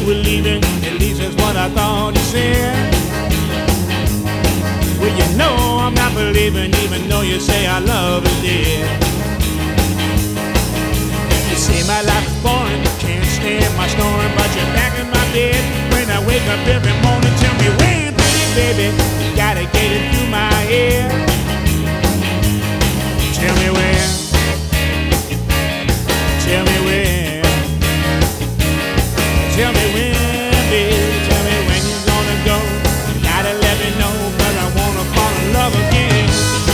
were leaving, at least that's what I thought you said. Well, you know I'm not believing, even though you say our love is dead. You say my life is boring, can't stand my snoring, but you're back in my bed when I wake up every morning. Tell me when, pretty baby, you gotta get it through my head. Tell me when. Tell me when. Tell me when, baby. Tell me when you're gonna go. You gotta let me know, 'cause I wanna fall in love again.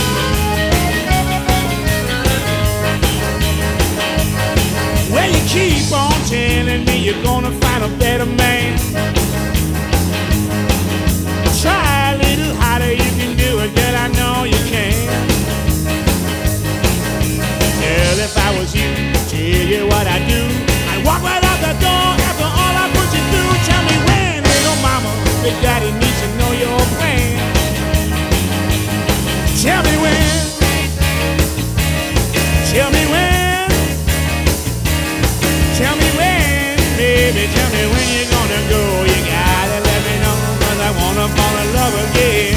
Well, you keep on telling me you're gonna find a better man. Try a little harder, you can do it, girl, I know you can. Girl, if I was you, tell you what I do, I'd walk right out the door after all I put you through. Tell me when, little mama, big daddy needs to know your plan. Tell me when. Tell me when. Tell me when, baby, tell me when you're gonna go. You gotta let me know, 'cause I wanna fall in love again.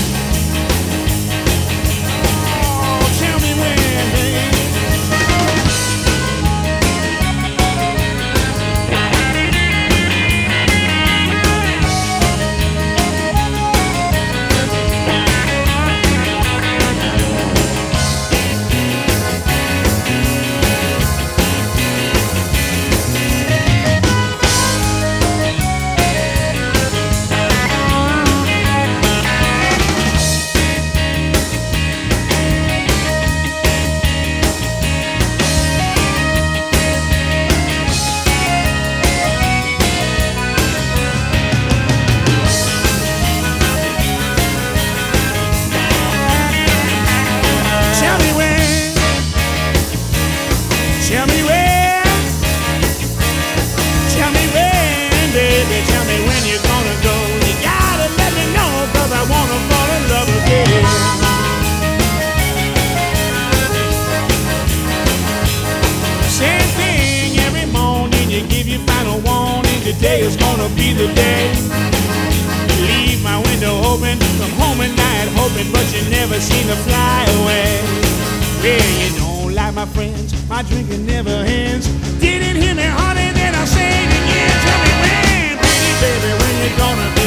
Oh, tell me when, baby. Tell me when, tell me when, baby, tell me when you're gonna go. You gotta let me know, 'cause I wanna fall in love again. Same thing every morning, you give your final warning. Today is gonna be the day. Leave my window open, come home at night hoping, but you never seem to fly away. Yeah, you don't like my friends, my drinking never ends. Didn't hear me, honey, then I'll say it again. Tell me when, pretty baby, when you're gonna be